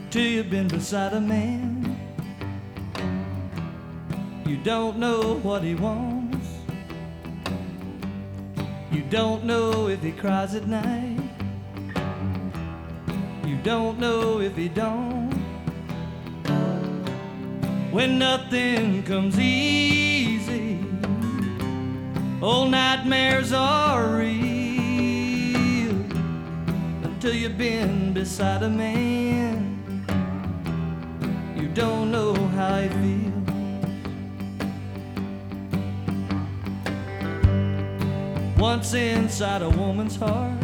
till you've been beside a man. You don't know what he wants. You don't know if he cries at night. You don't know if he don't. When nothing comes easy, old nightmares are real. Until you've been beside a man, you don't know how he feels. Once inside a woman's heart,